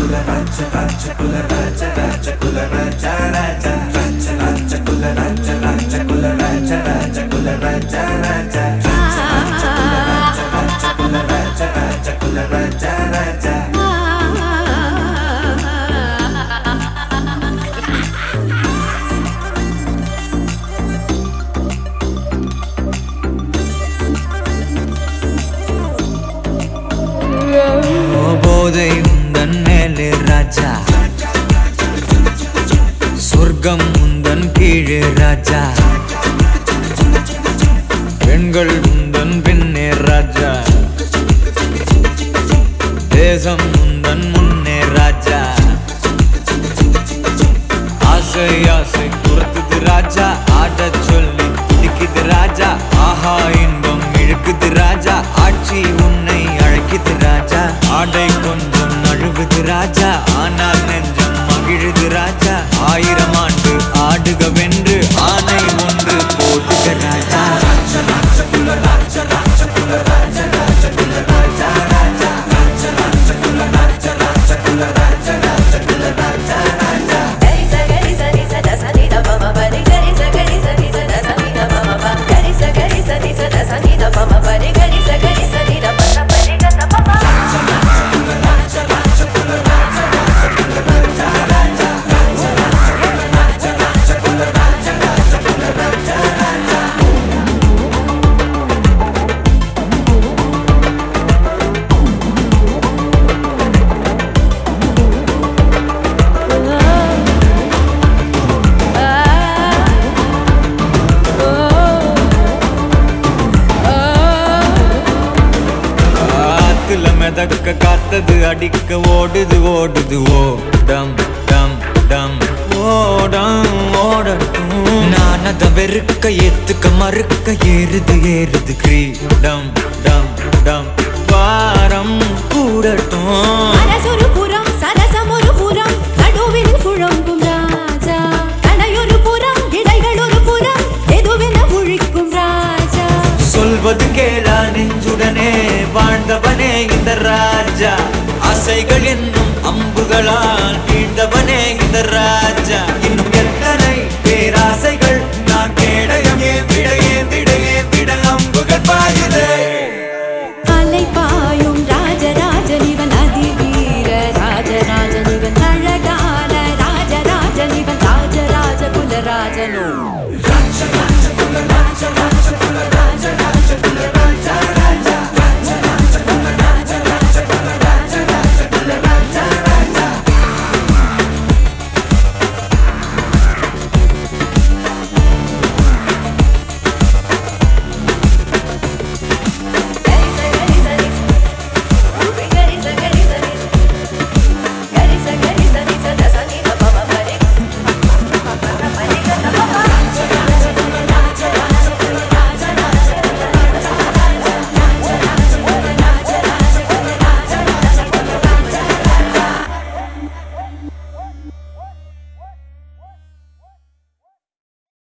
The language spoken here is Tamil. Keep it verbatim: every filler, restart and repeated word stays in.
போதை உந்தன் மேலே ராஜா, சொர்க்கம் உந்தன் கீழே ராஜா, பெண்கள் உந்தன் பின்னே ராஜா, தேசம் உந்தன் முன்னே ராஜா, ஆசை ஆசை துரத்துது ராஜா, ஆடச் சொல்லி துடிக்குது ராஜா, ஆஹா இன்பம் இழுக்குது ராஜா, ஆட்சி உன்னை அழைக்குது ராஜா, ஆடை கொஞ்சம் நழுவுது ராஜா, ஆனால் நெஞ்சம் மகிழுது ராஜா, ஆயிரம் ஆண்டு ஆடுக வென்று ஆணை ஒன்று போடுக ராஜா. மிதக்க காத்தது அடிக்க ஓடுது ஓடுது ஓடம் டம் டம் ஓடம் ஓடட்டும், நான் அதை வெறுக்க ஏத்துக்க மறுக்க ஏறுது ஏறுது கிரீடம் டம் டம் வாரம் கூடட்டும். அரசொரு புறம் சரசம் ஒரு புறம் நடுவில் குழம்பும் ராஜா, தனையொரு புறம் இடைகள் ஒரு புறம் எதுவென முழிக்கும் ராஜா, சொல்வது கேளா நெஞ்சுடனே வாழ்ந்தவனே இந்த ராஜா, ஆசைகள் என்னும் அம்புகளால் வீழ்ந்தவனே இந்த ராஜா, இன்னும் எத்தனை பேராசைகள் நான் கேடயம் ஏந்திட ஏந்திட ஏந்திட அம்புகள் பாயுதே. அலை பாயும் ராஜராஜனிவன் அதிவீர ராஜராஜனிவன் அழகான ராஜராஜனிவன் ராஜராஜ குலராஜனோ.